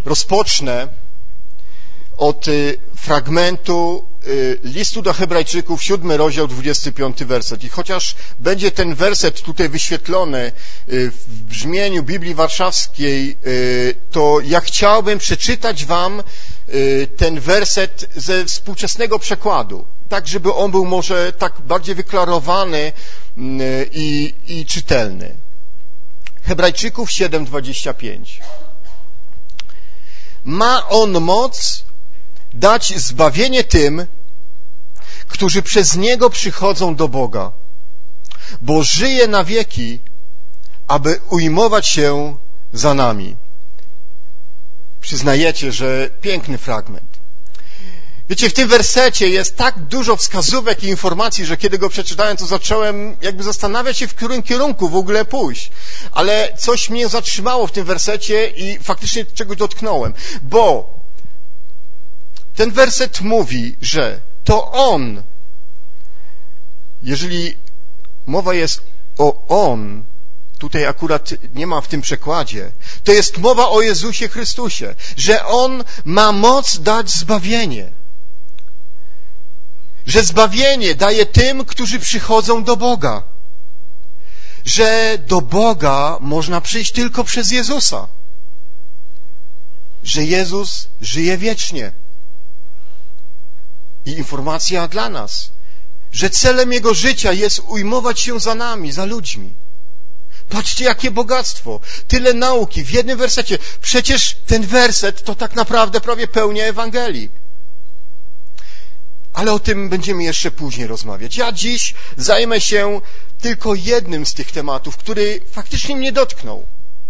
Rozpocznę od fragmentu listu do Hebrajczyków, 7 rozdział, 25 werset. I chociaż będzie ten werset tutaj wyświetlony w brzmieniu Biblii Warszawskiej, to ja chciałbym przeczytać wam ten werset ze współczesnego przekładu, tak żeby on był może tak bardziej wyklarowany i czytelny. Hebrajczyków 7:25. Ma on moc dać zbawienie tym, którzy przez Niego przychodzą do Boga, bo żyje na wieki, aby ujmować się za nami. Przyznajecie, że piękny fragment. Wiecie, w tym wersecie jest tak dużo wskazówek i informacji, że kiedy go przeczytałem, to zacząłem jakby zastanawiać się, w którym kierunku w ogóle pójść. Ale coś mnie zatrzymało w tym wersecie i faktycznie czegoś dotknąłem. Bo ten werset mówi, że to On, jeżeli mowa jest o On, tutaj akurat nie ma w tym przekładzie, to jest mowa o Jezusie Chrystusie, że On ma moc dać zbawienie. Że zbawienie daje tym, którzy przychodzą do Boga. Że do Boga można przyjść tylko przez Jezusa. Że Jezus żyje wiecznie. I informacja dla nas, że celem Jego życia jest ujmować się za nami, za ludźmi. Patrzcie, jakie bogactwo, tyle nauki w jednym wersecie. Przecież ten werset to tak naprawdę prawie pełnia Ewangelii. Ale o tym będziemy jeszcze później rozmawiać. Ja dziś zajmę się tylko jednym z tych tematów, który faktycznie mnie dotknął.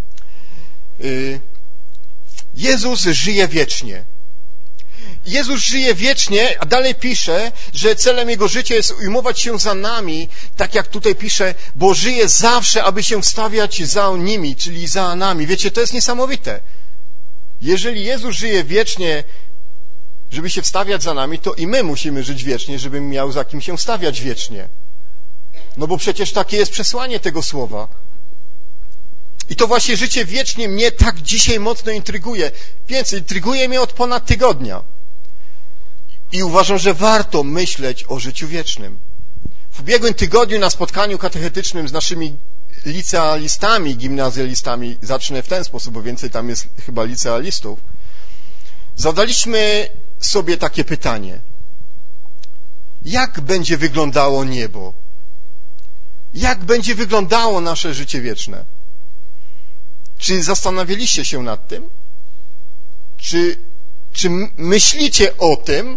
Jezus żyje wiecznie. Jezus żyje wiecznie, a dalej pisze, że celem Jego życia jest ujmować się za nami, tak jak tutaj pisze, bo żyje zawsze, aby się wstawiać za nimi, czyli za nami. Wiecie, to jest niesamowite. Jeżeli Jezus żyje wiecznie, żeby się wstawiać za nami, to i my musimy żyć wiecznie, żeby miał za kim się wstawiać wiecznie. No bo przecież takie jest przesłanie tego słowa. I to właśnie życie wiecznie mnie tak dzisiaj mocno intryguje. Więcej, intryguje mnie od ponad tygodnia. I uważam, że warto myśleć o życiu wiecznym. W ubiegłym tygodniu na spotkaniu katechetycznym z naszymi licealistami, gimnazjalistami, zacznę w ten sposób, bo więcej tam jest chyba licealistów, zadaliśmy sobie takie pytanie. Jak będzie wyglądało niebo? Jak będzie wyglądało nasze życie wieczne? Czy zastanawialiście się nad tym? Czy myślicie o tym?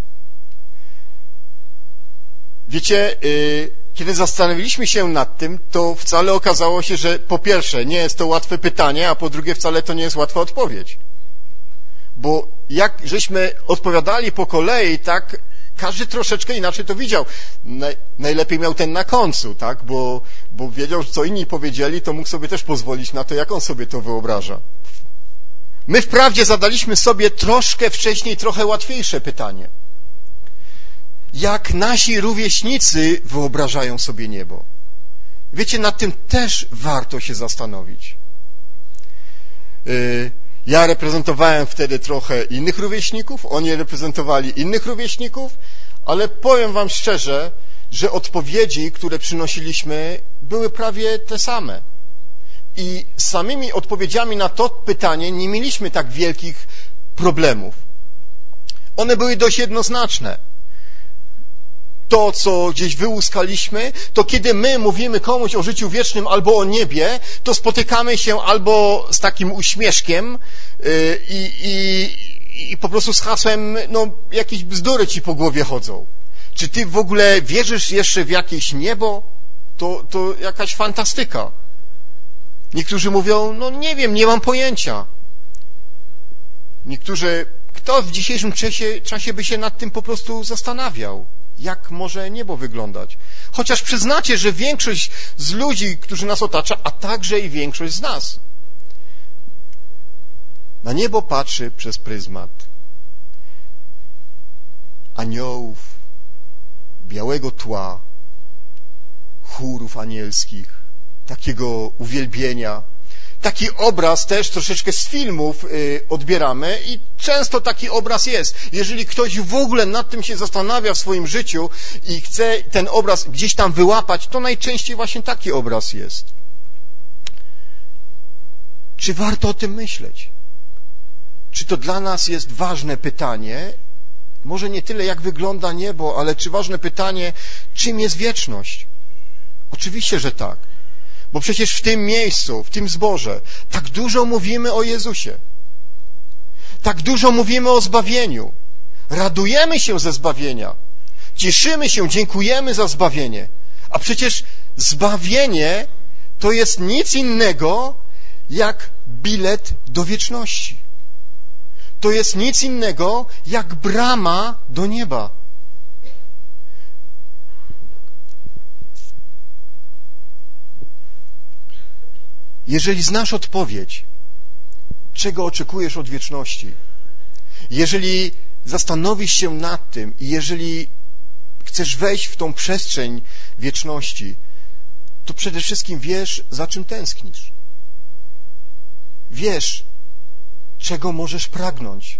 Wiecie, kiedy zastanowiliśmy się nad tym, to wcale okazało się, że po pierwsze nie jest to łatwe pytanie, a po drugie wcale to nie jest łatwa odpowiedź. Bo jak żeśmy odpowiadali po kolei, tak każdy troszeczkę inaczej to widział. Najlepiej miał ten na końcu, tak? Bo wiedział, że co inni powiedzieli, to mógł sobie też pozwolić na to, jak on sobie to wyobraża. My wprawdzie zadaliśmy sobie troszkę wcześniej trochę łatwiejsze pytanie. Jak nasi rówieśnicy wyobrażają sobie niebo? Wiecie, nad tym też warto się zastanowić. Ja reprezentowałem wtedy trochę innych rówieśników, oni reprezentowali innych rówieśników, ale powiem wam szczerze, że odpowiedzi, które przynosiliśmy, były prawie te same. I z samymi odpowiedziami na to pytanie nie mieliśmy tak wielkich problemów. One były dość jednoznaczne. To, co gdzieś wyłuskaliśmy, to kiedy my mówimy komuś o życiu wiecznym albo o niebie, to spotykamy się albo z takim uśmieszkiem i po prostu z hasłem, no jakieś bzdury ci po głowie chodzą. Czy ty w ogóle wierzysz jeszcze w jakieś niebo? To jakaś fantastyka. Niektórzy mówią, no nie wiem, nie mam pojęcia. Niektórzy, kto w dzisiejszym czasie by się nad tym po prostu zastanawiał? Jak może niebo wyglądać? Chociaż przyznacie, że większość z ludzi, którzy nas otacza, a także i większość z nas, na niebo patrzy przez pryzmat aniołów, białego tła, chórów anielskich, takiego uwielbienia. taki obraz też troszeczkę z filmów odbieramy i często taki obraz jest. Jeżeli ktoś w ogóle nad tym się zastanawia w swoim życiu i chce ten obraz gdzieś tam wyłapać, to najczęściej właśnie taki obraz jest. Czy warto o tym myśleć? Czy to dla nas jest ważne pytanie? Może nie tyle, jak wygląda niebo, ale czy ważne pytanie, czym jest wieczność? Oczywiście, że tak. Bo przecież w tym miejscu, w tym zborze, tak dużo mówimy o Jezusie. Tak dużo mówimy o zbawieniu. Radujemy się ze zbawienia. Cieszymy się, dziękujemy za zbawienie. A przecież zbawienie to jest nic innego jak bilet do wieczności. To jest nic innego jak brama do nieba. Jeżeli znasz odpowiedź, czego oczekujesz od wieczności, jeżeli zastanowisz się nad tym i jeżeli chcesz wejść w tą przestrzeń wieczności, to przede wszystkim wiesz, za czym tęsknisz. Wiesz, czego możesz pragnąć.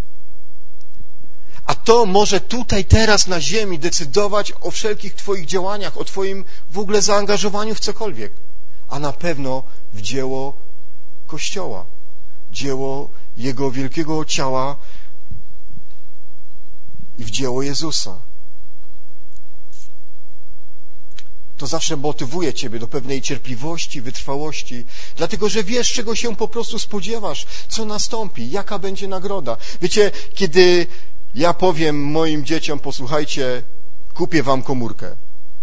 A to może tutaj, teraz na ziemi decydować o wszelkich Twoich działaniach, o Twoim w ogóle zaangażowaniu w cokolwiek, a na pewno w dzieło Kościoła, dzieło Jego wielkiego ciała i w dzieło Jezusa. To zawsze motywuje Ciebie do pewnej cierpliwości, wytrwałości, dlatego że wiesz, czego się po prostu spodziewasz, co nastąpi, jaka będzie nagroda. Wiecie, kiedy ja powiem moim dzieciom, posłuchajcie, kupię wam komórkę.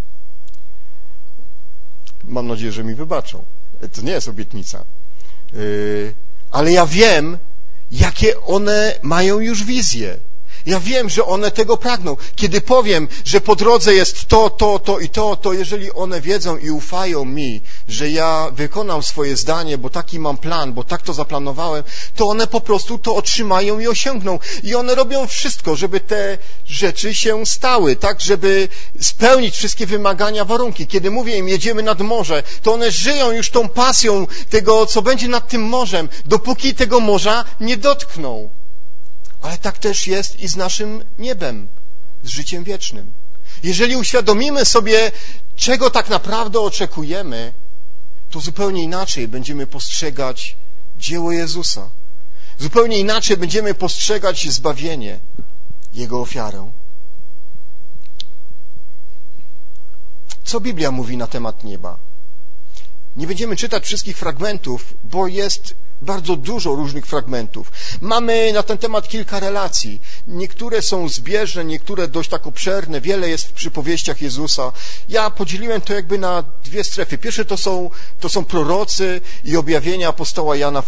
Mam nadzieję, że mi wybaczą. To nie jest obietnica. Ale ja wiem, jakie one mają już wizje. Ja wiem, że one tego pragną. Kiedy powiem, że po drodze jest to i to jeżeli one wiedzą i ufają mi, że ja wykonam swoje zdanie, bo taki mam plan, bo tak to zaplanowałem, to one po prostu to otrzymają i osiągną. I one robią wszystko, żeby te rzeczy się stały, tak, żeby spełnić wszystkie wymagania, warunki. Kiedy mówię im, jedziemy nad morze, to one żyją już tą pasją tego, co będzie nad tym morzem, dopóki tego morza nie dotkną. Ale tak też jest i z naszym niebem, z życiem wiecznym. Jeżeli uświadomimy sobie, czego tak naprawdę oczekujemy, to zupełnie inaczej będziemy postrzegać dzieło Jezusa. Zupełnie inaczej będziemy postrzegać zbawienie, Jego ofiarę. Co Biblia mówi na temat nieba? Nie będziemy czytać wszystkich fragmentów, bo jest bardzo dużo różnych fragmentów. Mamy na ten temat kilka relacji. Niektóre są zbieżne, niektóre dość tak obszerne. Wiele jest w przypowieściach Jezusa. Ja podzieliłem to jakby na dwie strefy. Pierwsze to są prorocy i objawienia apostoła Jana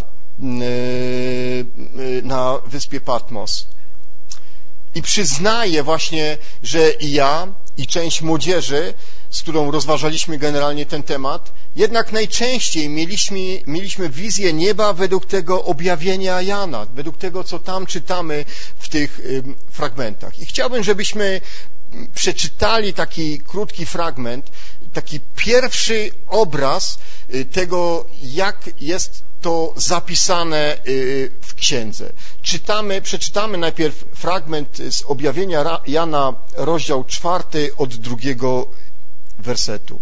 na wyspie Patmos. I przyznaję właśnie, że i ja, i część młodzieży, z którą rozważaliśmy generalnie ten temat, jednak najczęściej mieliśmy wizję nieba według tego objawienia Jana, według tego, co tam czytamy w tych fragmentach. I chciałbym, żebyśmy przeczytali taki krótki fragment, taki pierwszy obraz tego, jak jest to zapisane w księdze. Przeczytamy najpierw fragment z objawienia Jana, rozdział 4 od 2 wersetu.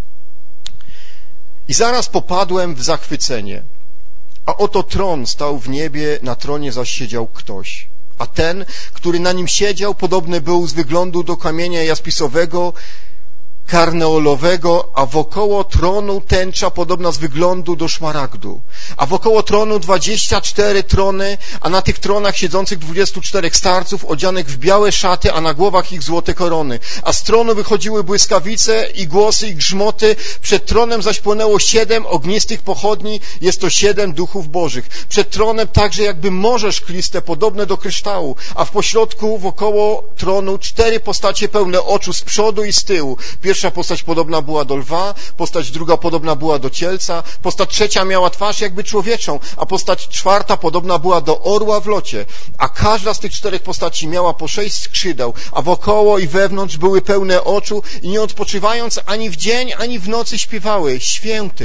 I zaraz popadłem w zachwycenie, a oto tron stał w niebie, na tronie zaś siedział ktoś. A ten, który na nim siedział, podobny był z wyglądu do kamienia jaspisowego, karneolowego, a wokoło tronu tęcza podobna z wyglądu do szmaragdu. A wokoło tronu 24 trony, a na tych tronach siedzących 24 starców odzianych w białe szaty, a na głowach ich złote korony. A z tronu wychodziły błyskawice i głosy i grzmoty. Przed tronem zaś płonęło 7 ognistych pochodni, jest to 7 duchów bożych. Przed tronem także jakby morze szkliste, podobne do kryształu, a w pośrodku wokoło tronu 4 postacie pełne oczu z przodu i z tyłu. Pierwsza postać podobna była do lwa, postać druga podobna była do cielca, postać trzecia miała twarz jakby człowieczą, a postać czwarta podobna była do orła w locie. A każda z tych 4 postaci miała po 6 skrzydeł, a wokoło i wewnątrz były pełne oczu i nie odpoczywając ani w dzień, ani w nocy śpiewały: Święty,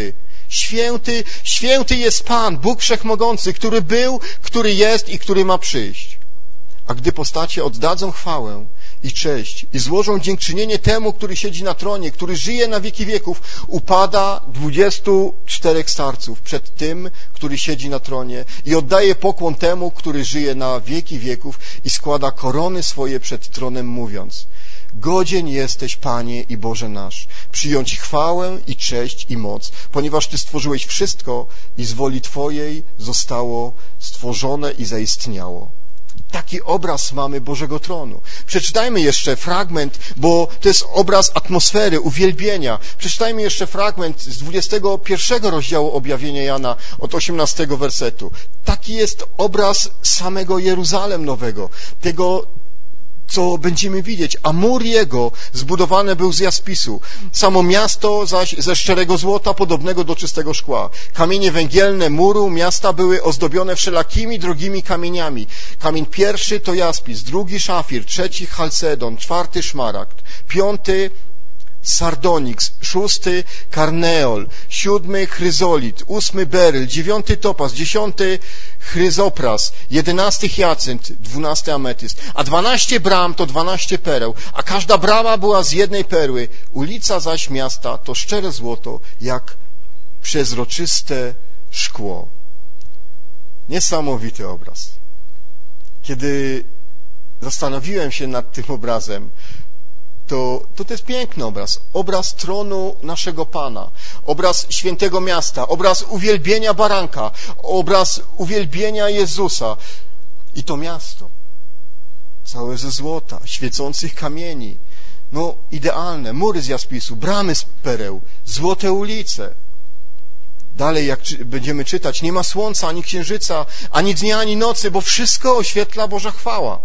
Święty, święty jest Pan, Bóg Wszechmogący, który był, który jest i który ma przyjść. A gdy postacie oddadzą chwałę i cześć i złożą dziękczynienie temu, który siedzi na tronie, który żyje na wieki wieków, upada 24 starców przed tym, który siedzi na tronie i oddaje pokłon temu, który żyje na wieki wieków i składa korony swoje przed tronem, mówiąc: godzien jesteś, Panie i Boże nasz, przyjąć chwałę i cześć i moc, ponieważ Ty stworzyłeś wszystko i z woli Twojej zostało stworzone i zaistniało. Taki obraz mamy Bożego tronu. Przeczytajmy jeszcze fragment, bo to jest obraz atmosfery, uwielbienia. Przeczytajmy jeszcze fragment z 21 rozdziału Objawienia Jana od 18 wersetu. Taki jest obraz samego Jeruzalem nowego, tego, co będziemy widzieć. A mur jego zbudowany był z jaspisu, samo miasto zaś ze szczerego złota, podobnego do czystego szkła. Kamienie węgielne muru miasta były ozdobione wszelakimi drogimi kamieniami. Kamień pierwszy to jaspis, drugi szafir, trzeci chalcedon, czwarty szmaragd, piąty sardoniks, szósty karneol, siódmy chryzolit, ósmy beryl, dziewiąty topaz, dziesiąty chryzopras, 11 hyacynt, 12 ametyst, a 12 bram to 12 pereł, a każda brama była z jednej perły. Ulica zaś miasta to szczere złoto, jak przezroczyste szkło. Niesamowity obraz. Kiedy zastanowiłem się nad tym obrazem, to jest piękny obraz. Obraz tronu naszego Pana, obraz świętego miasta, obraz uwielbienia baranka, obraz uwielbienia Jezusa. I to miasto, całe ze złota, świecących kamieni, idealne, mury z jaspisu, bramy z pereł, złote ulice. Dalej, jak będziemy czytać, nie ma słońca, ani księżyca, ani dnia, ani nocy, bo wszystko oświetla Boża chwała.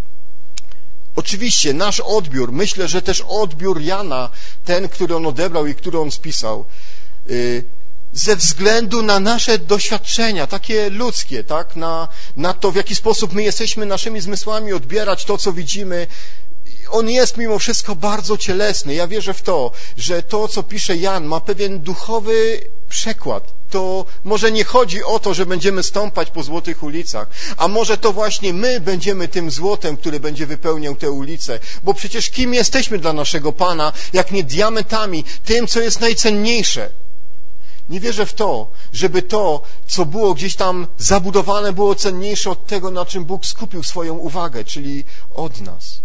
Oczywiście nasz odbiór, myślę, że też odbiór Jana, ten, który on odebrał i który on spisał, ze względu na nasze doświadczenia, takie ludzkie, tak, na to, w jaki sposób my jesteśmy naszymi zmysłami odbierać to, co widzimy, on jest mimo wszystko bardzo cielesny. Ja wierzę w to, że to, co pisze Jan, ma pewien duchowy przekład. To może nie chodzi o to, że będziemy stąpać po złotych ulicach, a może to właśnie my będziemy tym złotem, który będzie wypełniał te ulice, bo przecież kim jesteśmy dla naszego Pana, jak nie diamentami, tym, co jest najcenniejsze. Nie wierzę w to, żeby to, co było gdzieś tam zabudowane, było cenniejsze od tego, na czym Bóg skupił swoją uwagę, czyli od nas.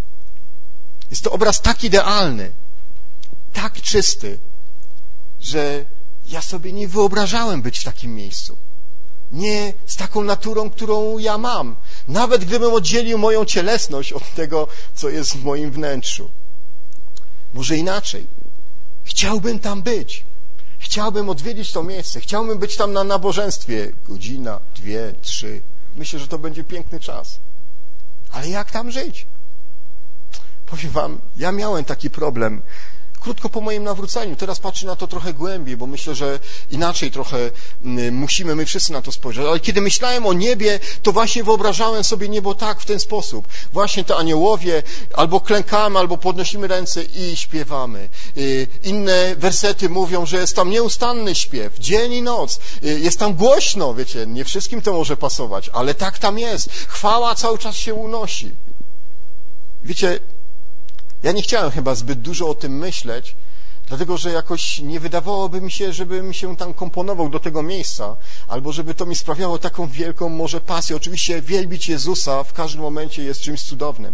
Jest to obraz tak idealny, tak czysty, że ja sobie nie wyobrażałem być w takim miejscu. Nie z taką naturą, którą ja mam. Nawet gdybym oddzielił moją cielesność od tego, co jest w moim wnętrzu. Może inaczej. Chciałbym tam być. Chciałbym odwiedzić to miejsce. Chciałbym być tam na nabożeństwie. Godzina, 2, 3. Myślę, że to będzie piękny czas. Ale jak tam żyć? Powiem wam, ja miałem taki problem krótko po moim nawróceniu. Teraz patrzę na to trochę głębiej, bo myślę, że inaczej trochę musimy my wszyscy na to spojrzeć. Ale kiedy myślałem o niebie, to właśnie wyobrażałem sobie niebo tak, w ten sposób. Właśnie te aniołowie, albo klękamy, albo podnosimy ręce i śpiewamy. Inne wersety mówią, że jest tam nieustanny śpiew, dzień i noc. Jest tam głośno, wiecie, nie wszystkim to może pasować, ale tak tam jest. Chwała cały czas się unosi. Wiecie, ja nie chciałem chyba zbyt dużo o tym myśleć, dlatego że jakoś nie wydawałoby mi się, żebym się tam komponował do tego miejsca, albo żeby to mi sprawiało taką wielką może pasję. Oczywiście wielbić Jezusa w każdym momencie jest czymś cudownym.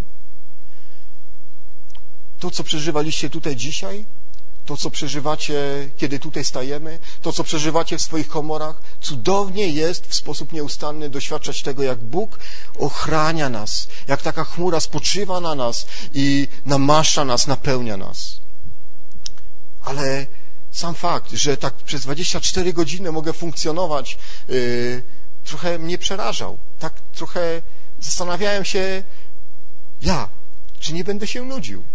To, co przeżywaliście tutaj dzisiaj, to, co przeżywacie, kiedy tutaj stajemy, to, co przeżywacie w swoich komorach, cudownie jest w sposób nieustanny doświadczać tego, jak Bóg ochrania nas, jak taka chmura spoczywa na nas i namaszcza nas, napełnia nas. Ale sam fakt, że tak przez 24 godziny mogę funkcjonować, trochę mnie przerażał. Tak trochę zastanawiałem się, czy nie będę się nudził.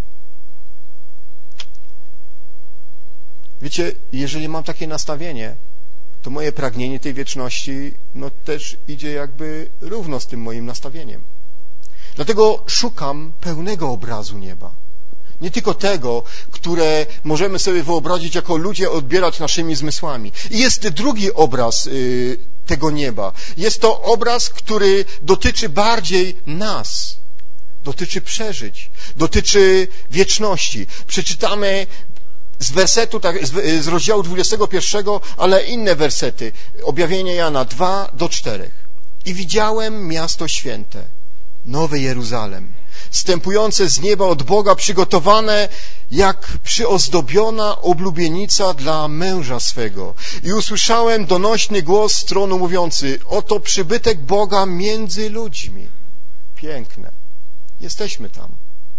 Wiecie, jeżeli mam takie nastawienie, to moje pragnienie tej wieczności też idzie jakby równo z tym moim nastawieniem. Dlatego szukam pełnego obrazu nieba. Nie tylko tego, które możemy sobie wyobrazić jako ludzie, odbierać naszymi zmysłami. I jest drugi obraz tego nieba. Jest to obraz, który dotyczy bardziej nas. Dotyczy przeżyć. Dotyczy wieczności. Przeczytamy z wersetu, z rozdziału 21, ale inne wersety. Objawienie Jana 2-4. I widziałem miasto święte, Nowe Jeruzalem, zstępujące z nieba od Boga, przygotowane jak przyozdobiona oblubienica dla męża swego. I usłyszałem donośny głos z tronu mówiący: oto przybytek Boga między ludźmi. Piękne. Jesteśmy tam.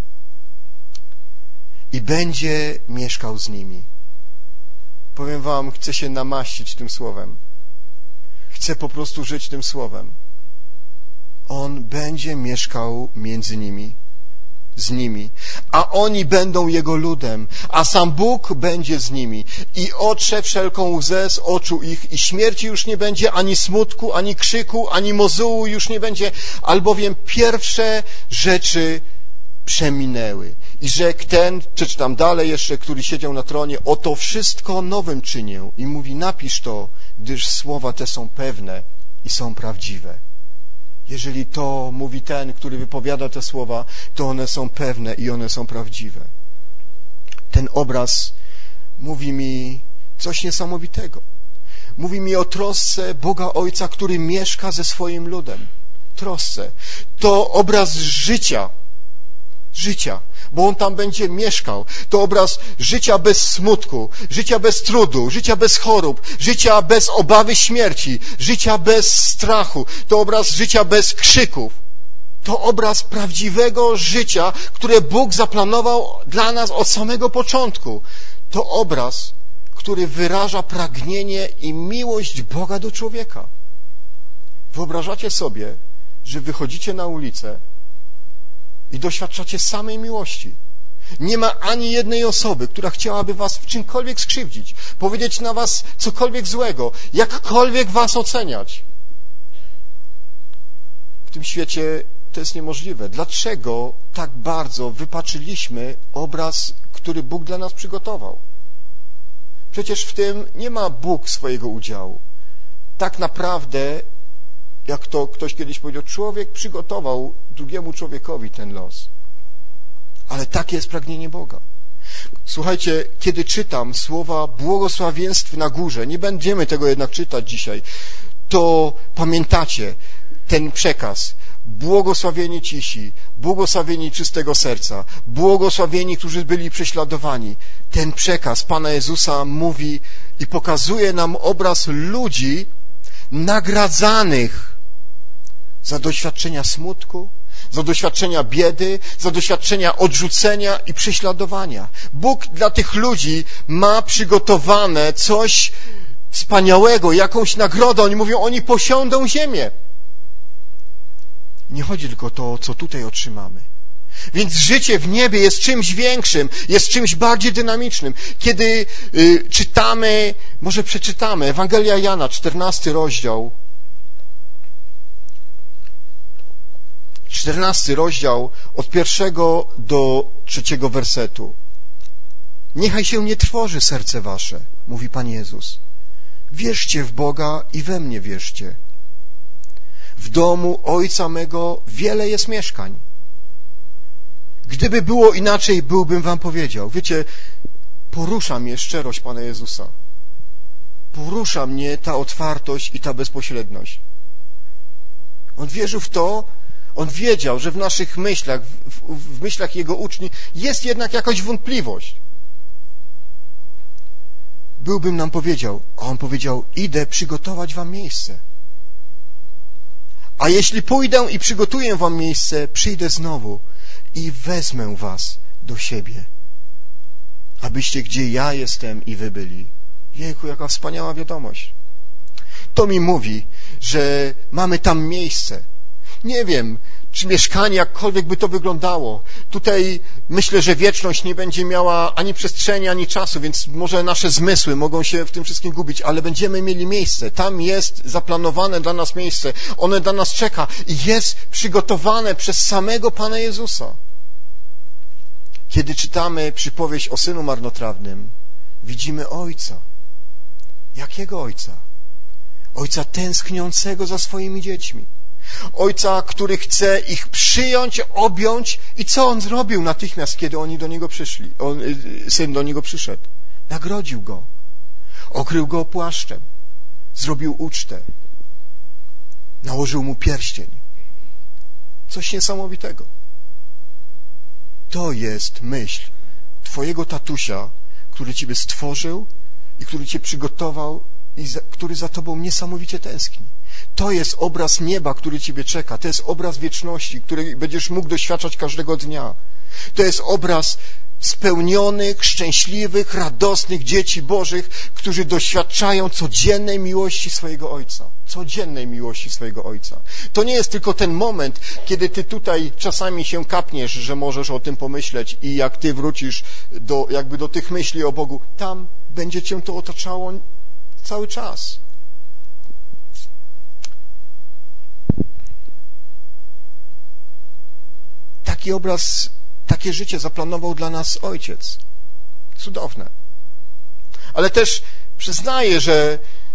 I będzie mieszkał z nimi. Powiem wam, chcę się namaścić tym słowem. Chcę po prostu żyć tym słowem. On będzie mieszkał między nimi, z nimi, a oni będą Jego ludem, a sam Bóg będzie z nimi i otrze wszelką łzę z oczu ich i śmierci już nie będzie, ani smutku, ani krzyku, ani mozułu już nie będzie, albowiem pierwsze rzeczy przeminęły. I rzekł ten, przeczytam dalej jeszcze, który siedział na tronie: oto wszystko nowym czynię. I mówi: napisz to, gdyż słowa te są pewne i są prawdziwe. Jeżeli to mówi ten, który wypowiada te słowa, to one są pewne i one są prawdziwe. Ten obraz mówi mi coś niesamowitego. Mówi mi o trosce Boga Ojca, który mieszka ze swoim ludem. Trosce. To obraz życia, bo On tam będzie mieszkał. To obraz życia bez smutku, życia bez trudu, życia bez chorób, życia bez obawy śmierci, życia bez strachu. To obraz życia bez krzyków. To obraz prawdziwego życia, które Bóg zaplanował dla nas od samego początku. To obraz, który wyraża pragnienie i miłość Boga do człowieka. Wyobrażacie sobie, że wychodzicie na ulicę i doświadczacie samej miłości. Nie ma ani jednej osoby, która chciałaby was w czymkolwiek skrzywdzić, powiedzieć na was cokolwiek złego, jakkolwiek was oceniać. W tym świecie to jest niemożliwe. Dlaczego tak bardzo wypaczyliśmy obraz, który Bóg dla nas przygotował? Przecież w tym nie ma Bóg swojego udziału. Tak naprawdę, jak to ktoś kiedyś powiedział, człowiek przygotował drugiemu człowiekowi ten los. Ale takie jest pragnienie Boga. Słuchajcie, kiedy czytam słowa błogosławieństw na górze, nie będziemy tego jednak czytać dzisiaj, to pamiętacie ten przekaz. Błogosławieni cisi, błogosławieni czystego serca, błogosławieni, którzy byli prześladowani. Ten przekaz Pana Jezusa mówi i pokazuje nam obraz ludzi nagradzanych za doświadczenia smutku, za doświadczenia biedy, za doświadczenia odrzucenia i prześladowania. Bóg dla tych ludzi ma przygotowane coś wspaniałego, jakąś nagrodę. Oni mówią, oni posiądą ziemię. Nie chodzi tylko o to, co tutaj otrzymamy. Więc życie w niebie jest czymś większym, jest czymś bardziej dynamicznym. Kiedy czytamy, może przeczytamy, Ewangelia Jana, 14 rozdział, 14 rozdział od 1 do 3 wersetu. Niechaj się nie trwoży serce wasze, mówi Pan Jezus. Wierzcie w Boga i we mnie wierzcie. W domu Ojca mego wiele jest mieszkań. Gdyby było inaczej, byłbym wam powiedział. Wiecie, porusza mnie szczerość Pana Jezusa. Porusza mnie ta otwartość i ta bezpośredność. On wierzył w to, on wiedział, że w naszych myślach, w myślach Jego uczniów jest jednak jakaś wątpliwość. Byłbym nam powiedział, a on powiedział, idę przygotować wam miejsce. A jeśli pójdę i przygotuję wam miejsce, przyjdę znowu i wezmę was do siebie, abyście gdzie ja jestem i wy byli. Jejku, jaka wspaniała wiadomość. To mi mówi, że mamy tam miejsce. Nie wiem, czy mieszkanie, jakkolwiek by to wyglądało. Tutaj myślę, że wieczność nie będzie miała ani przestrzeni, ani czasu, więc może nasze zmysły mogą się w tym wszystkim gubić, ale będziemy mieli miejsce. Tam jest zaplanowane dla nas miejsce. One dla nas czeka i jest przygotowane przez samego Pana Jezusa. Kiedy czytamy przypowieść o synu marnotrawnym, widzimy ojca. Jakiego ojca? Ojca tęskniącego za swoimi dziećmi. Ojca, który chce ich przyjąć, objąć. I co on zrobił natychmiast, kiedy oni do niego przyszli? Syn do niego przyszedł. Nagrodził go. Okrył go płaszczem. Zrobił ucztę. Nałożył mu pierścień. Coś niesamowitego. To jest myśl twojego tatusia, który ciebie stworzył i który cię przygotował i który za tobą niesamowicie tęskni. To jest obraz nieba, który ciebie czeka. To jest obraz wieczności, której będziesz mógł doświadczać każdego dnia. To jest obraz spełnionych, szczęśliwych, radosnych dzieci Bożych, którzy doświadczają codziennej miłości swojego Ojca. Codziennej miłości swojego Ojca. To nie jest tylko ten moment, kiedy ty tutaj czasami się kapniesz, że możesz o tym pomyśleć i jak ty wrócisz do tych myśli o Bogu, tam będzie cię to otaczało cały czas. Taki obraz, takie życie zaplanował dla nas Ojciec. Cudowne. Ale też przyznaję, że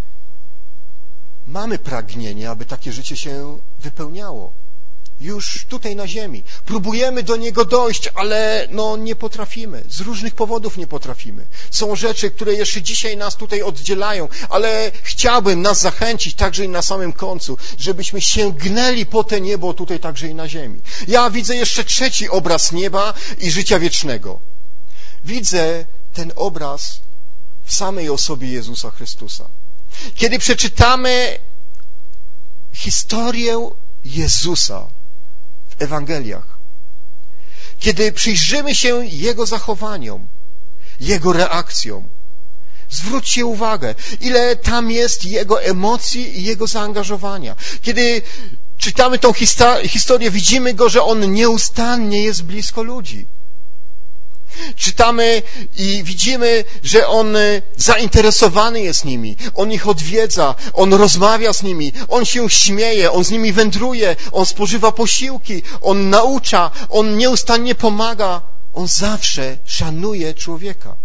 mamy pragnienie, aby takie życie się wypełniało. Już tutaj na ziemi. Próbujemy do niego dojść, ale nie potrafimy. Z różnych powodów nie potrafimy. Są rzeczy, które jeszcze dzisiaj nas tutaj oddzielają, ale chciałbym nas zachęcić także i na samym końcu, żebyśmy sięgnęli po te niebo tutaj także i na ziemi. Ja widzę jeszcze trzeci obraz nieba i życia wiecznego. Widzę ten obraz w samej osobie Jezusa Chrystusa. Kiedy przeczytamy historię Jezusa w Ewangeliach, kiedy przyjrzymy się Jego zachowaniom, Jego reakcjom, zwróćcie uwagę, ile tam jest Jego emocji i Jego zaangażowania. Kiedy czytamy tą historię, widzimy Go, że On nieustannie jest blisko ludzi. Czytamy i widzimy, że On zainteresowany jest nimi, On ich odwiedza, On rozmawia z nimi, On się śmieje, On z nimi wędruje, On spożywa posiłki, On naucza, On nieustannie pomaga, On zawsze szanuje człowieka.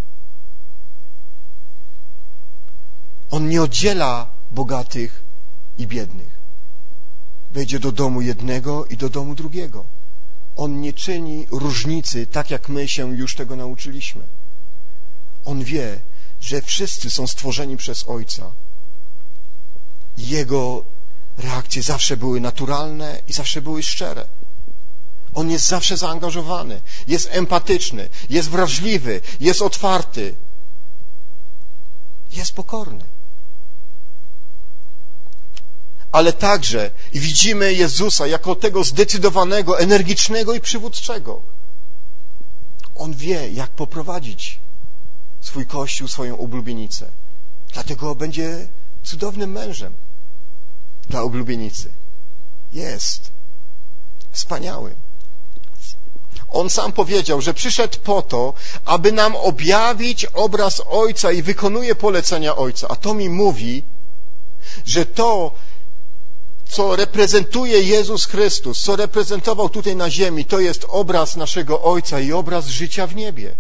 On nie oddziela bogatych i biednych. Wejdzie do domu jednego i do domu drugiego. On nie czyni różnicy, tak jak my się już tego nauczyliśmy. On wie, że wszyscy są stworzeni przez Ojca. Jego reakcje zawsze były naturalne i zawsze były szczere. On jest zawsze zaangażowany, jest empatyczny, jest wrażliwy, jest otwarty, jest pokorny. Ale także widzimy Jezusa jako tego zdecydowanego, energicznego i przywódczego. On wie, jak poprowadzić swój Kościół, swoją oblubienicę. Dlatego będzie cudownym mężem dla oblubienicy. Jest wspaniały. On sam powiedział, że przyszedł po to, aby nam objawić obraz Ojca i wykonuje polecenia Ojca. A to mi mówi, że to, co reprezentuje Jezus Chrystus, co reprezentował tutaj na ziemi, to jest obraz naszego Ojca i obraz życia w niebie.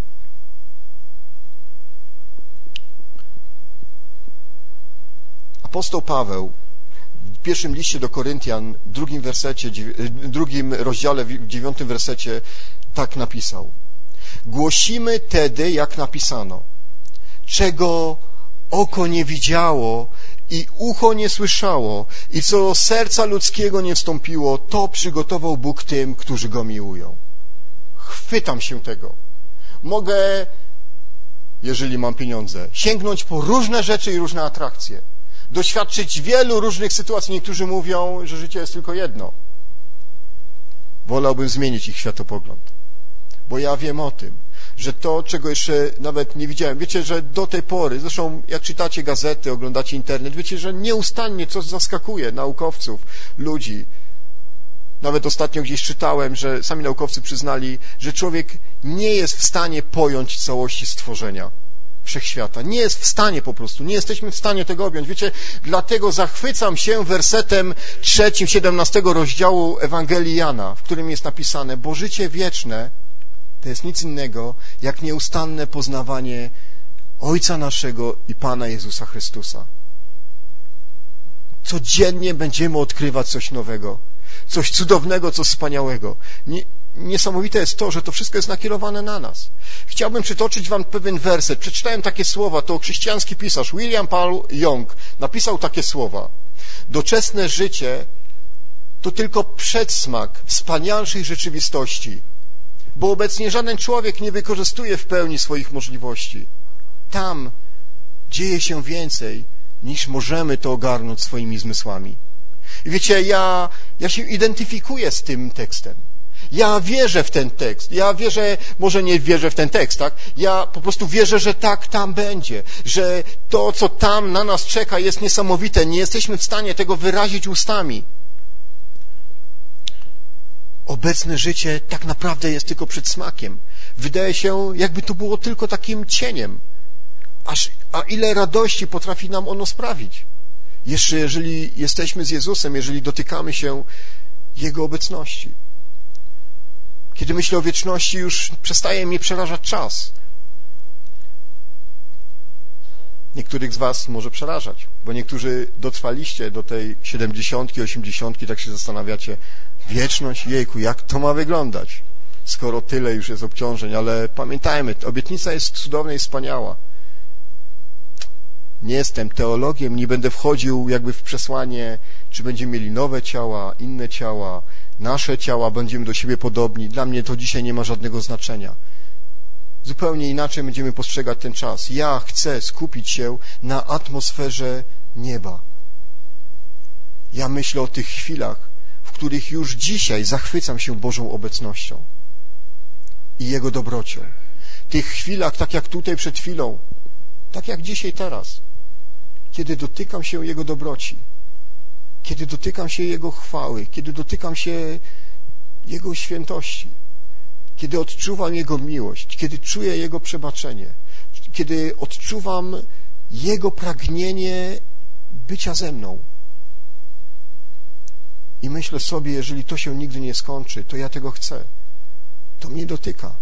Apostoł Paweł w pierwszym liście do Koryntian, drugim rozdziale, w 9 wersecie tak napisał. Głosimy tedy, jak napisano, czego oko nie widziało i ucho nie słyszało i co do serca ludzkiego nie wstąpiło, to przygotował Bóg tym, którzy Go miłują. Chwytam się tego. Mogę, jeżeli mam pieniądze, sięgnąć po różne rzeczy i różne atrakcje. Doświadczyć wielu różnych sytuacji. Niektórzy mówią, że życie jest tylko jedno. Wolałbym zmienić ich światopogląd. Bo ja wiem o tym, że to, czego jeszcze nawet nie widziałem, wiecie, że do tej pory, zresztą jak czytacie gazety, oglądacie internet, wiecie, że nieustannie coś zaskakuje naukowców, ludzi. Nawet ostatnio gdzieś czytałem, że sami naukowcy przyznali, że człowiek nie jest w stanie pojąć całości stworzenia wszechświata. Nie jest w stanie po prostu, nie jesteśmy w stanie tego objąć. Wiecie, dlatego zachwycam się wersetem 3, 17 rozdziału Ewangelii Jana, w którym jest napisane, bo życie wieczne to jest nic innego jak nieustanne poznawanie Ojca naszego i Pana Jezusa Chrystusa. Codziennie będziemy odkrywać coś nowego, coś cudownego, coś wspaniałego. Niesamowite jest to, że to wszystko jest nakierowane na nas. Chciałbym przytoczyć wam pewien werset. Przeczytałem takie słowa, to chrześcijański pisarz William Paul Young napisał takie słowa. Doczesne życie to tylko przedsmak wspanialszej rzeczywistości, bo obecnie żaden człowiek nie wykorzystuje w pełni swoich możliwości. Tam dzieje się więcej, niż możemy to ogarnąć swoimi zmysłami. I wiecie, ja się identyfikuję z tym tekstem. Ja wierzę w ten tekst. Ja wierzę, może nie wierzę w ten tekst, tak? Ja po prostu wierzę, że tak tam będzie. Że to, co tam na nas czeka, jest niesamowite. Nie jesteśmy w stanie tego wyrazić ustami. Obecne życie tak naprawdę jest tylko przedsmakiem. Wydaje się, jakby to było tylko takim cieniem. A ile radości potrafi nam ono sprawić? Jeszcze jeżeli jesteśmy z Jezusem, jeżeli dotykamy się Jego obecności. Kiedy myślę o wieczności, już przestaje mnie przerażać czas. Niektórych z was może przerażać, bo niektórzy dotrwaliście do tej 70, 80, tak się zastanawiacie, wieczność, jejku, jak to ma wyglądać, skoro tyle już jest obciążeń, ale pamiętajmy, obietnica jest cudowna i wspaniała. Nie jestem teologiem, nie będę wchodził jakby w przesłanie, czy będziemy mieli nowe ciała, inne ciała, nasze ciała, będziemy do siebie podobni. Dla mnie to dzisiaj nie ma żadnego znaczenia. Zupełnie inaczej będziemy postrzegać ten czas. Ja chcę skupić się na atmosferze nieba. Ja myślę o tych chwilach, w których już dzisiaj zachwycam się Bożą obecnością i Jego dobrocią. Tych chwilach, tak jak tutaj przed chwilą, tak jak dzisiaj teraz, kiedy dotykam się Jego dobroci, kiedy dotykam się Jego chwały, kiedy dotykam się Jego świętości, kiedy odczuwam Jego miłość, kiedy czuję Jego przebaczenie, kiedy odczuwam Jego pragnienie bycia ze mną. I myślę sobie, jeżeli to się nigdy nie skończy, to ja tego chcę. To mnie dotyka.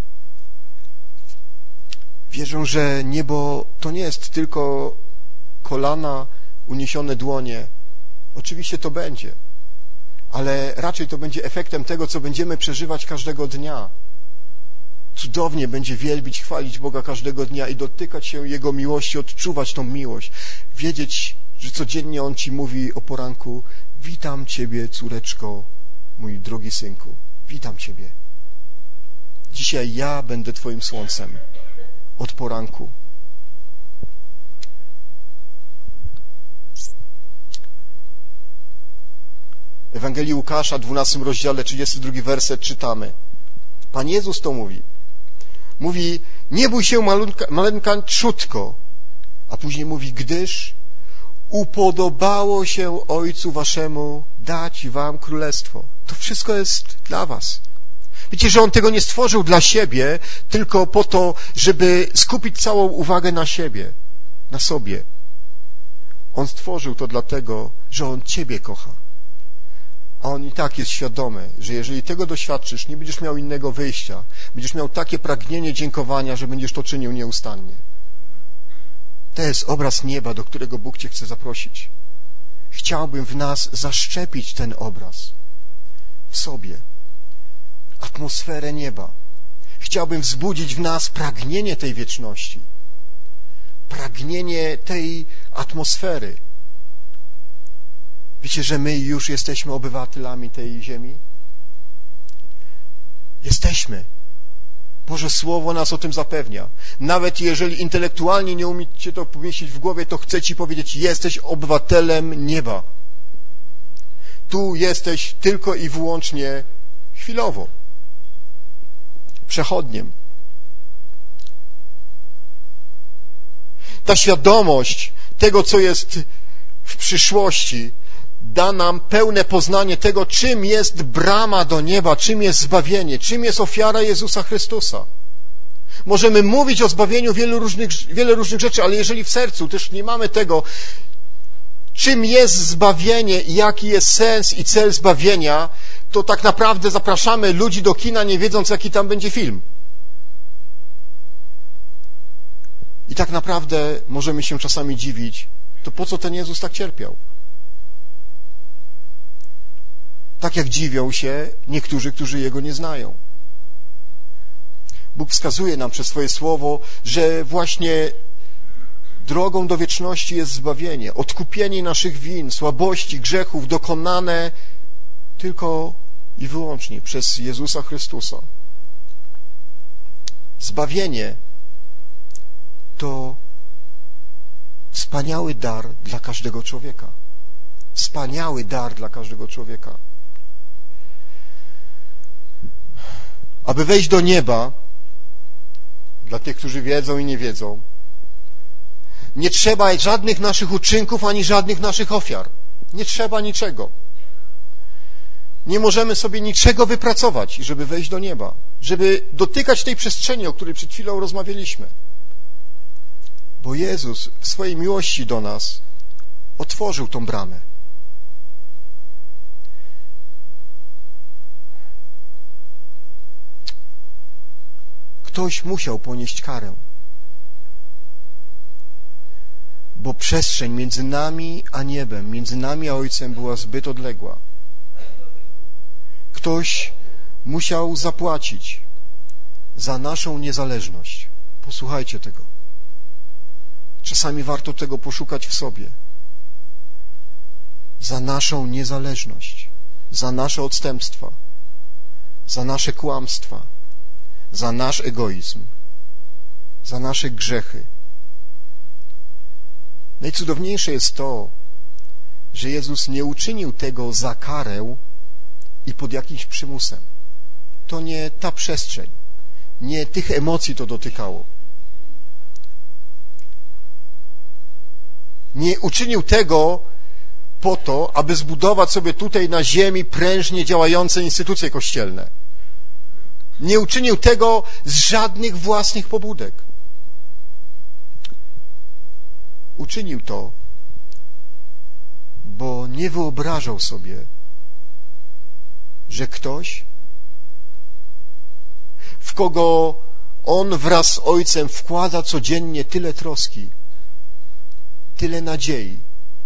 Wierzę, że niebo to nie jest tylko kolana, uniesione dłonie. Oczywiście to będzie, ale raczej to będzie efektem tego, co będziemy przeżywać każdego dnia. Cudownie będzie wielbić, chwalić Boga każdego dnia i dotykać się Jego miłości, odczuwać tą miłość. Wiedzieć, że codziennie On ci mówi o poranku: witam Ciebie, córeczko, mój drogi synku, witam Ciebie. Dzisiaj ja będę Twoim słońcem od poranku. W Ewangelii Łukasza, 12 rozdziale, 32 werset czytamy. Pan Jezus to mówi. Mówi: nie bój się, maleńka trzutko. A później mówi: gdyż upodobało się Ojcu Waszemu dać Wam królestwo. To wszystko jest dla Was. Wiecie, że On tego nie stworzył dla siebie, tylko po to, żeby skupić całą uwagę na siebie, na sobie. On stworzył to dlatego, że On Ciebie kocha. A On i tak jest świadomy, że jeżeli tego doświadczysz, nie będziesz miał innego wyjścia. Będziesz miał takie pragnienie dziękowania, że będziesz to czynił nieustannie. To jest obraz nieba, do którego Bóg Cię chce zaprosić. Chciałbym w nas zaszczepić ten obraz w sobie. Atmosferę nieba. Chciałbym wzbudzić w nas pragnienie tej wieczności. Pragnienie tej atmosfery. Wiecie, że my już jesteśmy obywatelami tej ziemi? Jesteśmy. Boże Słowo nas o tym zapewnia. Nawet jeżeli intelektualnie nie umiecie to pomieścić w głowie, to chcę Ci powiedzieć: jesteś obywatelem nieba. Tu jesteś tylko i wyłącznie chwilowo. Przechodniem. Ta świadomość tego, co jest w przyszłości, da nam pełne poznanie tego, czym jest brama do nieba, czym jest zbawienie, czym jest ofiara Jezusa Chrystusa. Możemy mówić o zbawieniu wiele różnych rzeczy, ale jeżeli w sercu też nie mamy tego, czym jest zbawienie i jaki jest sens i cel zbawienia, to tak naprawdę zapraszamy ludzi do kina, nie wiedząc, jaki tam będzie film. I tak naprawdę możemy się czasami dziwić, to po co ten Jezus tak cierpiał? Tak jak dziwią się niektórzy, którzy Jego nie znają. Bóg wskazuje nam przez swoje słowo, że właśnie drogą do wieczności jest zbawienie, odkupienie naszych win, słabości, grzechów dokonane tylko i wyłącznie przez Jezusa Chrystusa. Zbawienie to wspaniały dar dla każdego człowieka. Wspaniały dar dla każdego człowieka. Aby wejść do nieba, dla tych, którzy wiedzą i nie wiedzą, nie trzeba żadnych naszych uczynków, ani żadnych naszych ofiar. Nie trzeba niczego. Nie możemy sobie niczego wypracować, żeby wejść do nieba, żeby dotykać tej przestrzeni, o której przed chwilą rozmawialiśmy. Bo Jezus w swojej miłości do nas otworzył tą bramę. Ktoś musiał ponieść karę, bo przestrzeń między nami a niebem, między nami a Ojcem była zbyt odległa. Ktoś musiał zapłacić za naszą niezależność. Posłuchajcie tego. Czasami warto tego poszukać w sobie. Za naszą niezależność, za nasze odstępstwa, za nasze kłamstwa, za nasz egoizm, za nasze grzechy. Najcudowniejsze jest to, że Jezus nie uczynił tego za karę i pod jakimś przymusem. To nie ta przestrzeń, nie tych emocji to dotykało. Nie uczynił tego po to, aby zbudować sobie tutaj na ziemi prężnie działające instytucje kościelne. Nie uczynił tego z żadnych własnych pobudek. Uczynił to, bo nie wyobrażał sobie, że ktoś, w kogo On wraz z Ojcem wkłada codziennie tyle troski, tyle nadziei,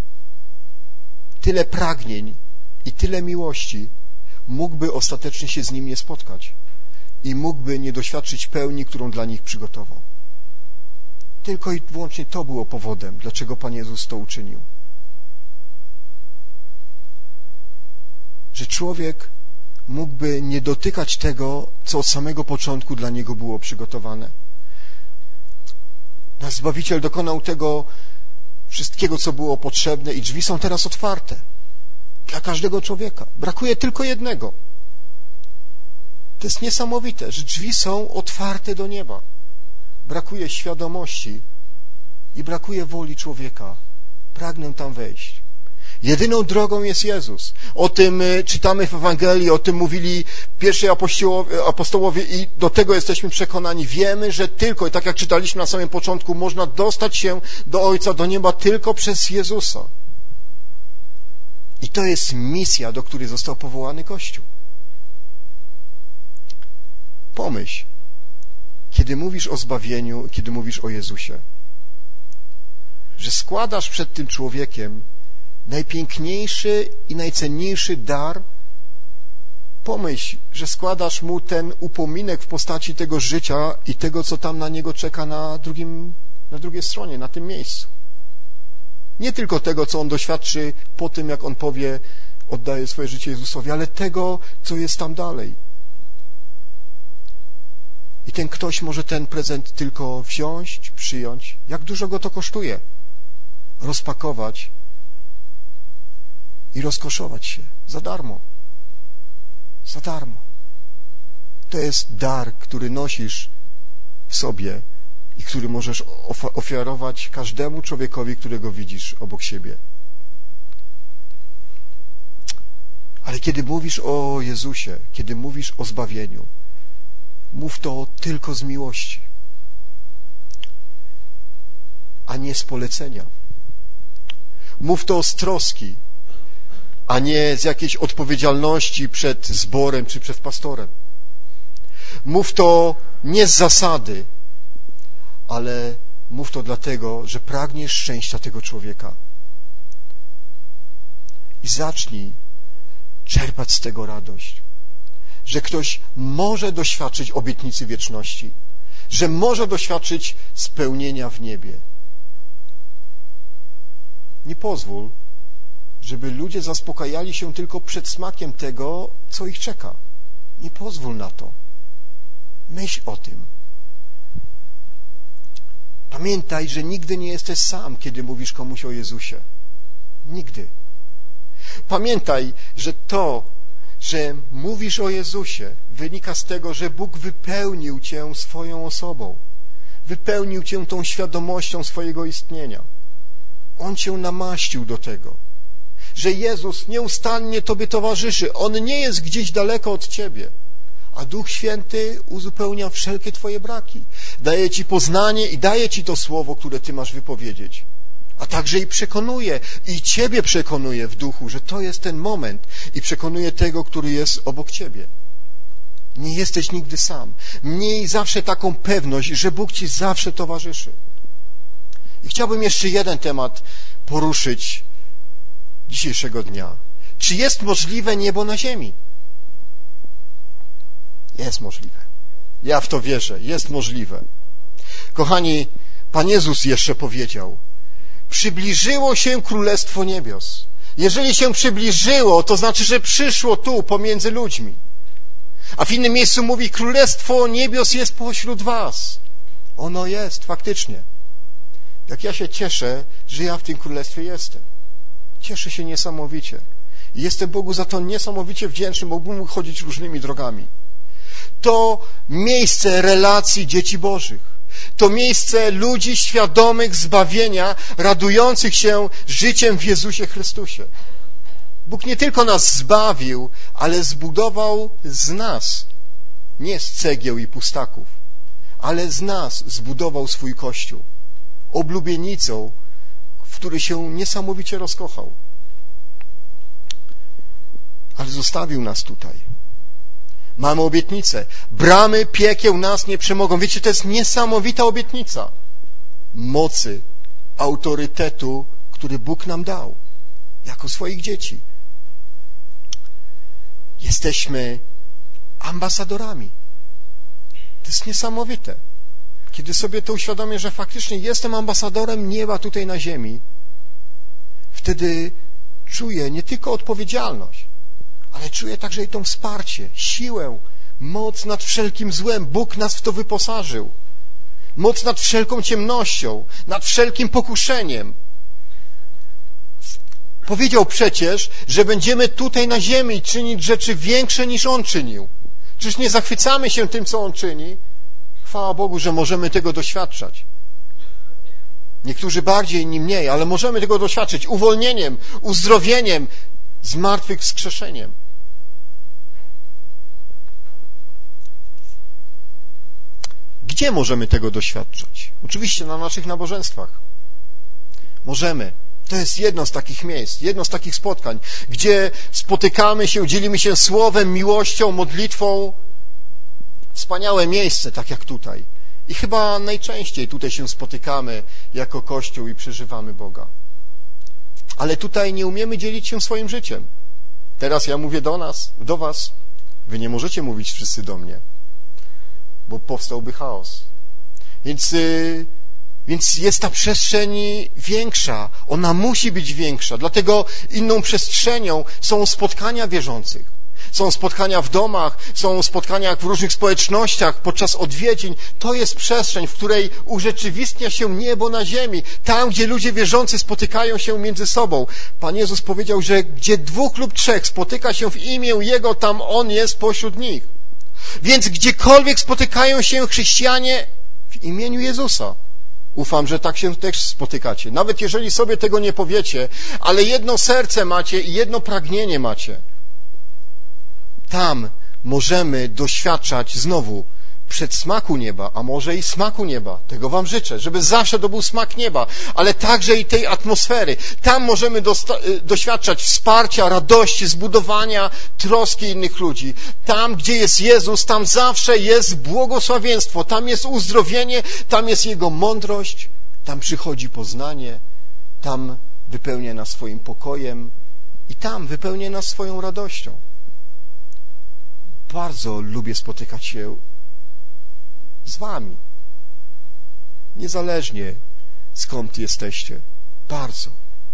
tyle pragnień i tyle miłości, mógłby ostatecznie się z Nim nie spotkać i mógłby nie doświadczyć pełni, którą dla nich przygotował. Tylko i wyłącznie to było powodem, dlaczego Pan Jezus to uczynił. Że człowiek mógłby nie dotykać tego, co od samego początku dla niego było przygotowane. Nasz Zbawiciel dokonał tego wszystkiego, co było potrzebne i drzwi są teraz otwarte dla każdego człowieka. Brakuje tylko jednego. To jest niesamowite, że drzwi są otwarte do nieba. Brakuje świadomości i brakuje woli człowieka. Pragnę tam wejść. Jedyną drogą jest Jezus. O tym czytamy w Ewangelii, o tym mówili pierwsi apostołowie i do tego jesteśmy przekonani. Wiemy, że tylko, i tak jak czytaliśmy na samym początku, można dostać się do Ojca, do nieba tylko przez Jezusa. I to jest misja, do której został powołany Kościół. Pomyśl, kiedy mówisz o zbawieniu, kiedy mówisz o Jezusie, że składasz przed tym człowiekiem najpiękniejszy i najcenniejszy dar. Pomyśl, że składasz mu ten upominek w postaci tego życia i tego, co tam na niego czeka na drugiej stronie, na tym miejscu. Nie tylko tego, co on doświadczy po tym, jak on powie, oddaje swoje życie Jezusowi, ale tego, co jest tam dalej. I ten ktoś może ten prezent tylko wziąć, przyjąć. Jak dużo go to kosztuje? Rozpakować i rozkoszować się za darmo. Za darmo. To jest dar, który nosisz w sobie i który możesz ofiarować każdemu człowiekowi, którego widzisz obok siebie. Ale kiedy mówisz o Jezusie, kiedy mówisz o zbawieniu, mów to tylko z miłości, a nie z polecenia. Mów to z troski, a nie z jakiejś odpowiedzialności przed zborem czy przed pastorem. Mów to nie z zasady, ale mów to dlatego, że pragniesz szczęścia tego człowieka. I zacznij czerpać z tego radość, że ktoś może doświadczyć obietnicy wieczności, że może doświadczyć spełnienia w niebie. Nie pozwól, żeby ludzie zaspokajali się tylko przedsmakiem tego, co ich czeka. Nie pozwól na to. Myśl o tym. Pamiętaj, że nigdy nie jesteś sam, kiedy mówisz komuś o Jezusie. Nigdy. Pamiętaj, że to, że mówisz o Jezusie, wynika z tego, że Bóg wypełnił cię swoją osobą. Wypełnił cię tą świadomością swojego istnienia. On cię namaścił do tego, że Jezus nieustannie tobie towarzyszy. On nie jest gdzieś daleko od ciebie, a Duch Święty uzupełnia wszelkie twoje braki. Daje ci poznanie i daje ci to słowo, które ty masz wypowiedzieć. A także i przekonuje, i ciebie przekonuje w duchu, że to jest ten moment, i przekonuje tego, który jest obok ciebie. Nie jesteś nigdy sam. Miej zawsze taką pewność, że Bóg ci zawsze towarzyszy. I chciałbym jeszcze jeden temat poruszyć dzisiejszego dnia. Czy jest możliwe niebo na ziemi? Jest możliwe. Ja w to wierzę. Jest możliwe. Kochani, Pan Jezus jeszcze powiedział: przybliżyło się Królestwo Niebios. Jeżeli się przybliżyło, to znaczy, że przyszło tu pomiędzy ludźmi. A w innym miejscu mówi: Królestwo Niebios jest pośród was. Ono jest faktycznie. Jak ja się cieszę, że ja w tym Królestwie jestem. Cieszę się niesamowicie. I jestem Bogu za to niesamowicie wdzięczny, mógłbym mógł chodzić różnymi drogami. To miejsce relacji dzieci Bożych. To miejsce ludzi świadomych zbawienia, radujących się życiem w Jezusie Chrystusie. Bóg nie tylko nas zbawił, ale zbudował z nas, nie z cegieł i pustaków, ale z nas zbudował swój Kościół. Oblubienicą, w której się niesamowicie rozkochał. Ale zostawił nas tutaj. Mamy obietnicę. Bramy piekieł nas nie przemogą. Wiecie, to jest niesamowita obietnica mocy, autorytetu, który Bóg nam dał jako swoich dzieci. Jesteśmy ambasadorami. To jest niesamowite. Kiedy sobie to uświadomię, że faktycznie jestem ambasadorem nieba tutaj na ziemi, wtedy czuję nie tylko odpowiedzialność, ale czuję także i to wsparcie, siłę, moc nad wszelkim złem. Bóg nas w to wyposażył. Moc nad wszelką ciemnością, nad wszelkim pokuszeniem. Powiedział przecież, że będziemy tutaj na ziemi czynić rzeczy większe niż On czynił. Czyż nie zachwycamy się tym, co On czyni? Chwała Bogu, że możemy tego doświadczać. Niektórzy bardziej, inni mniej, ale możemy tego doświadczyć uwolnieniem, uzdrowieniem, zmartwychwskrzeszeniem. Gdzie możemy tego doświadczać? Oczywiście na naszych nabożeństwach. Możemy. To jest jedno z takich miejsc, jedno z takich spotkań, gdzie spotykamy się, dzielimy się słowem, miłością, modlitwą. Wspaniałe miejsce, tak jak tutaj. I chyba najczęściej tutaj się spotykamy jako Kościół i przeżywamy Boga. Ale tutaj nie umiemy dzielić się swoim życiem. Teraz ja mówię do nas, do was. Wy nie możecie mówić wszyscy do mnie, bo powstałby chaos. Więc jest ta przestrzeń większa. Ona musi być większa. Dlatego inną przestrzenią są spotkania wierzących. Są spotkania w domach, są spotkania w różnych społecznościach, podczas odwiedzin. To jest przestrzeń, w której urzeczywistnia się niebo na ziemi. Tam, gdzie ludzie wierzący spotykają się między sobą. Pan Jezus powiedział, że gdzie 2 lub 3 spotyka się w imię Jego, tam On jest pośród nich. Więc gdziekolwiek spotykają się chrześcijanie w imieniu Jezusa. Ufam, że tak się też spotykacie. Nawet jeżeli sobie tego nie powiecie, ale jedno serce macie i jedno pragnienie macie. Tam możemy doświadczać znowu przedsmaku nieba, a może i smaku nieba. Tego wam życzę, żeby zawsze to był smak nieba, ale także i tej atmosfery. Tam możemy doświadczać wsparcia, radości, zbudowania, troski innych ludzi. Tam, gdzie jest Jezus, tam zawsze jest błogosławieństwo, tam jest uzdrowienie, tam jest Jego mądrość, Tam przychodzi poznanie, tam wypełnia nas swoim pokojem i tam wypełnia nas swoją radością. Bardzo lubię spotykać się z wami, niezależnie skąd jesteście. Bardzo.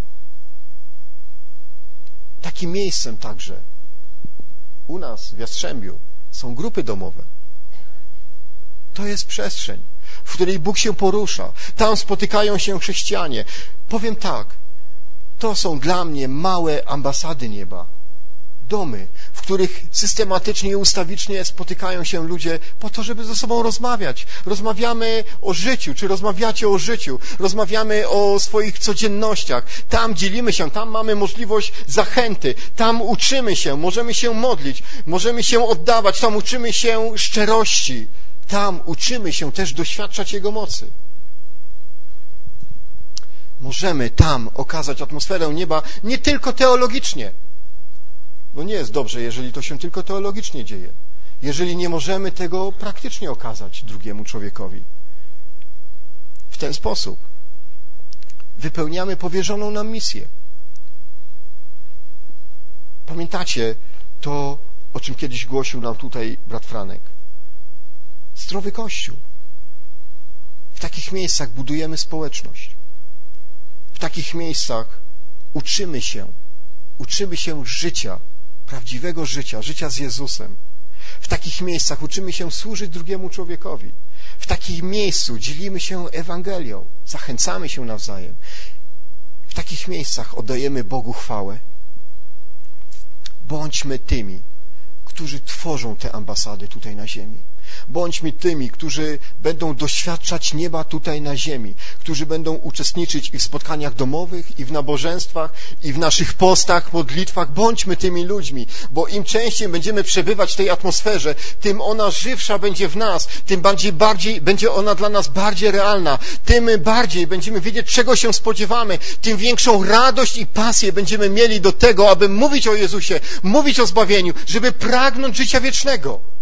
Takim miejscem także u nas w Jastrzębiu są grupy domowe. To jest przestrzeń, w której Bóg się porusza. Tam spotykają się chrześcijanie. Powiem tak, to są dla mnie małe ambasady nieba. Domy, w których systematycznie i ustawicznie spotykają się ludzie po to, żeby ze sobą rozmawiać. Rozmawiamy o życiu, czy rozmawiacie o życiu. Rozmawiamy o swoich codziennościach. Tam dzielimy się, tam mamy możliwość zachęty. Tam uczymy się, możemy się modlić, możemy się oddawać, tam uczymy się szczerości. Tam uczymy się też doświadczać Jego mocy. Możemy tam okazać atmosferę nieba nie tylko teologicznie. Bo nie jest dobrze, jeżeli to się tylko teologicznie dzieje. Jeżeli nie możemy tego praktycznie okazać drugiemu człowiekowi. W ten sposób wypełniamy powierzoną nam misję. Pamiętacie to, o czym kiedyś głosił nam tutaj brat Franek? Zdrowy Kościół. W takich miejscach budujemy społeczność. W takich miejscach uczymy się życia, prawdziwego życia, życia z Jezusem. W takich miejscach uczymy się służyć drugiemu człowiekowi. W takim miejscu dzielimy się Ewangelią, zachęcamy się nawzajem. W takich miejscach oddajemy Bogu chwałę. Bądźmy tymi, którzy tworzą te ambasady tutaj na ziemi. Bądźmy tymi, którzy będą doświadczać nieba tutaj na ziemi, którzy będą uczestniczyć i w spotkaniach domowych, i w nabożeństwach, i w naszych postach, modlitwach. Bądźmy tymi ludźmi, bo im częściej będziemy przebywać w tej atmosferze, tym ona żywsza będzie w nas, tym bardziej będzie ona dla nas bardziej realna, tym bardziej będziemy wiedzieć, czego się spodziewamy, tym większą radość i pasję będziemy mieli do tego, aby mówić o Jezusie, mówić o zbawieniu, żeby pragnąć życia wiecznego.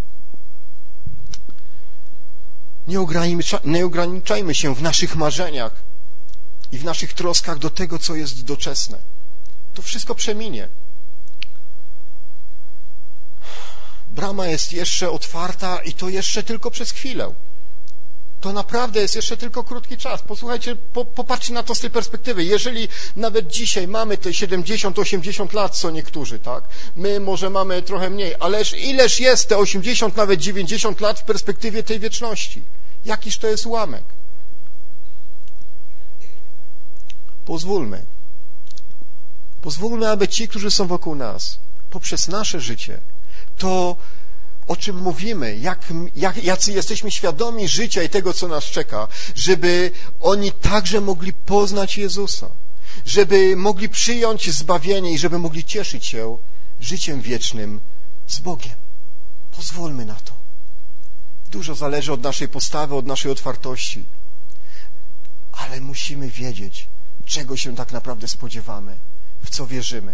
Nie ograniczajmy się w naszych marzeniach i w naszych troskach do tego, co jest doczesne. To wszystko przeminie. Brama jest jeszcze otwarta i to jeszcze tylko przez chwilę. To naprawdę jest jeszcze tylko krótki czas. Posłuchajcie, popatrzcie na to z tej perspektywy. Jeżeli nawet dzisiaj mamy te 70-80 lat, co niektórzy, tak? My może mamy trochę mniej, ależ ileż jest te 80, nawet 90 lat w perspektywie tej wieczności? Jakiż to jest ułamek? Pozwólmy, aby ci, którzy są wokół nas, poprzez nasze życie, to o czym mówimy, jacy jesteśmy świadomi życia i tego, co nas czeka, żeby oni także mogli poznać Jezusa, żeby mogli przyjąć zbawienie i żeby mogli cieszyć się życiem wiecznym z Bogiem. Pozwólmy na to. Dużo zależy od naszej postawy, od naszej otwartości, ale musimy wiedzieć, czego się tak naprawdę spodziewamy, w co wierzymy.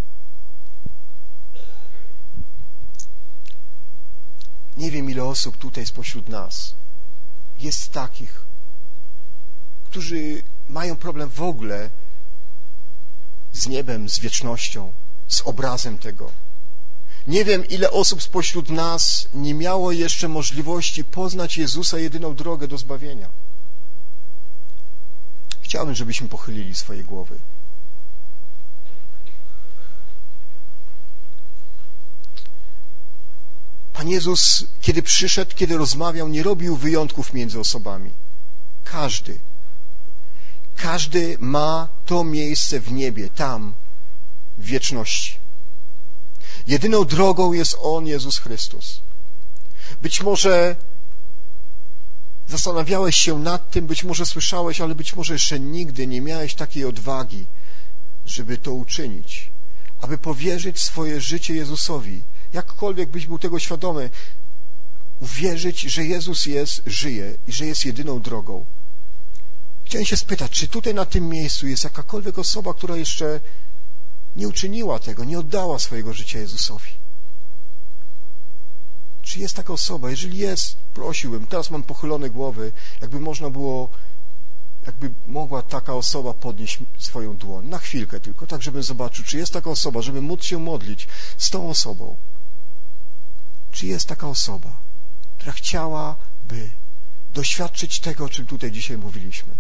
Nie wiem, ile osób tutaj spośród nas jest takich, którzy mają problem w ogóle z niebem, z wiecznością, z obrazem tego. Nie wiem, ile osób spośród nas nie miało jeszcze możliwości poznać Jezusa, jedyną drogę do zbawienia. Chciałbym, żebyśmy pochylili swoje głowy. Pan Jezus, kiedy przyszedł, kiedy rozmawiał, nie robił wyjątków między osobami. Każdy ma to miejsce w niebie, tam, w wieczności. Jedyną drogą jest On, Jezus Chrystus. Być może zastanawiałeś się nad tym, być może słyszałeś, ale być może jeszcze nigdy nie miałeś takiej odwagi, żeby to uczynić, aby powierzyć swoje życie Jezusowi. Jakkolwiek byś był tego świadomy, uwierzyć, że Jezus żyje i że jest jedyną drogą. Chciałem się spytać, czy tutaj na tym miejscu jest jakakolwiek osoba, która jeszcze nie uczyniła tego, nie oddała swojego życia Jezusowi? Czy jest taka osoba? Jeżeli jest, prosiłbym, teraz mam pochylone głowy, jakby można było jakby mogła taka osoba podnieść swoją dłoń, na chwilkę tylko, tak żebym zobaczył, czy jest taka osoba, żeby móc się modlić z tą osobą. Czy jest taka osoba, która chciałaby doświadczyć tego, o czym tutaj dzisiaj mówiliśmy?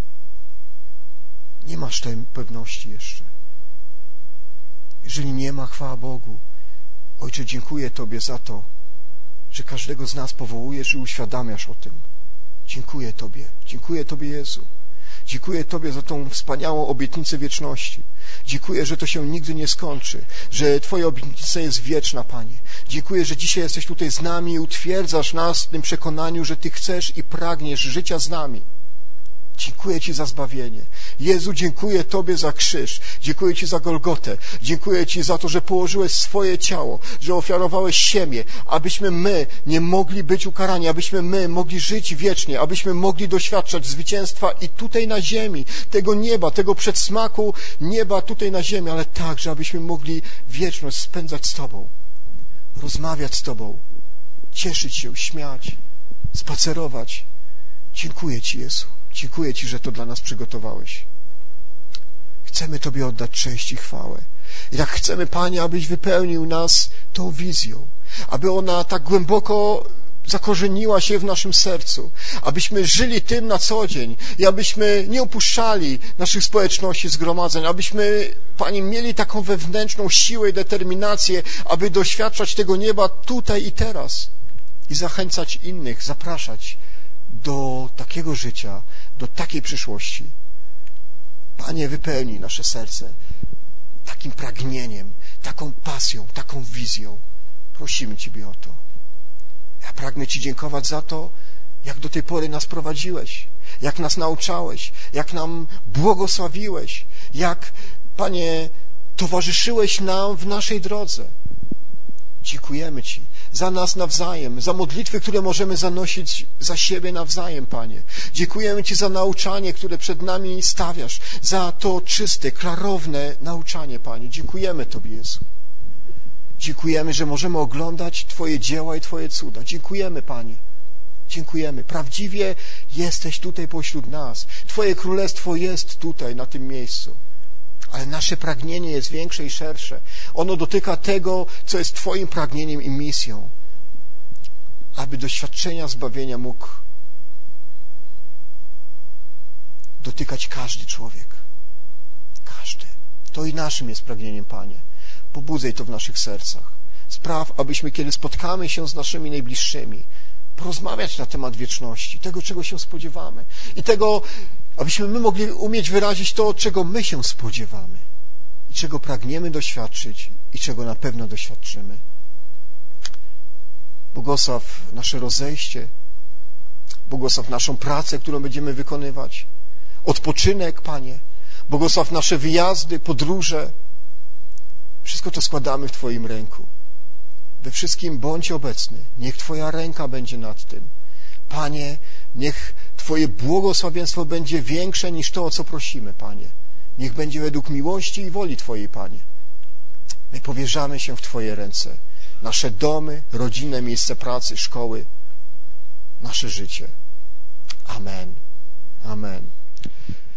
Nie masz tej pewności jeszcze. Jeżeli nie ma, chwała Bogu. Ojcze, dziękuję Tobie za to, że każdego z nas powołujesz i uświadamiasz o tym. Dziękuję Tobie, Jezu. Dziękuję Tobie za tą wspaniałą obietnicę wieczności. Dziękuję, że to się nigdy nie skończy, że Twoja obietnica jest wieczna, Panie. Dziękuję, że dzisiaj jesteś tutaj z nami i utwierdzasz nas w tym przekonaniu, że Ty chcesz i pragniesz życia z nami. Dziękuję Ci za zbawienie. Jezu, dziękuję Tobie za krzyż. Dziękuję Ci za Golgotę. Dziękuję Ci za to, że położyłeś swoje ciało, że ofiarowałeś siebie, abyśmy my nie mogli być ukarani, abyśmy my mogli żyć wiecznie, abyśmy mogli doświadczać zwycięstwa i tutaj na ziemi, tego nieba, tego przedsmaku nieba tutaj na ziemi, ale także, abyśmy mogli wieczność spędzać z Tobą, rozmawiać z Tobą, cieszyć się, śmiać, spacerować. Dziękuję Ci, Jezu. Dziękuję Ci, że to dla nas przygotowałeś. Chcemy Tobie oddać cześć i chwałę. I tak chcemy, Panie, abyś wypełnił nas tą wizją, aby ona tak głęboko zakorzeniła się w naszym sercu, abyśmy żyli tym na co dzień i abyśmy nie opuszczali naszych społeczności, zgromadzeń, abyśmy, Panie, mieli taką wewnętrzną siłę i determinację, aby doświadczać tego nieba tutaj i teraz i zachęcać innych, zapraszać do takiego życia, do takiej przyszłości. Panie, wypełnij nasze serce takim pragnieniem, taką pasją, taką wizją. Prosimy Ciebie o to. Ja pragnę Ci dziękować za to, jak do tej pory nas prowadziłeś, jak nas nauczałeś, jak nam błogosławiłeś, jak, Panie, towarzyszyłeś nam w naszej drodze. Dziękujemy Ci za nas nawzajem, za modlitwy, które możemy zanosić za siebie nawzajem, Panie. Dziękujemy Ci za nauczanie, które przed nami stawiasz, za to czyste, klarowne nauczanie, Panie. Dziękujemy Tobie, Jezu. Dziękujemy, że możemy oglądać Twoje dzieła i Twoje cuda. Dziękujemy, Panie. Dziękujemy. Prawdziwie jesteś tutaj pośród nas. Twoje królestwo jest tutaj, na tym miejscu. Ale nasze pragnienie jest większe i szersze. Ono dotyka tego, co jest Twoim pragnieniem i misją, aby doświadczenia zbawienia mógł dotykać każdy człowiek. Każdy. To i naszym jest pragnieniem, Panie. Pobudzaj to w naszych sercach. Spraw, abyśmy, kiedy spotkamy się z naszymi najbliższymi, porozmawiać na temat wieczności, tego, czego się spodziewamy i tego, abyśmy my mogli umieć wyrazić to, czego my się spodziewamy i czego pragniemy doświadczyć i czego na pewno doświadczymy. Błogosław nasze rozejście, błogosław naszą pracę, którą będziemy wykonywać, odpoczynek, Panie, błogosław nasze wyjazdy, podróże. Wszystko to składamy w Twoim ręku. We wszystkim bądź obecny. Niech Twoja ręka będzie nad tym. Panie, niech Twoje błogosławieństwo będzie większe niż to, o co prosimy, Panie. Niech będzie według miłości i woli Twojej, Panie. My powierzamy się w Twoje ręce. Nasze domy, rodzinne miejsce pracy, szkoły, nasze życie. Amen. Amen.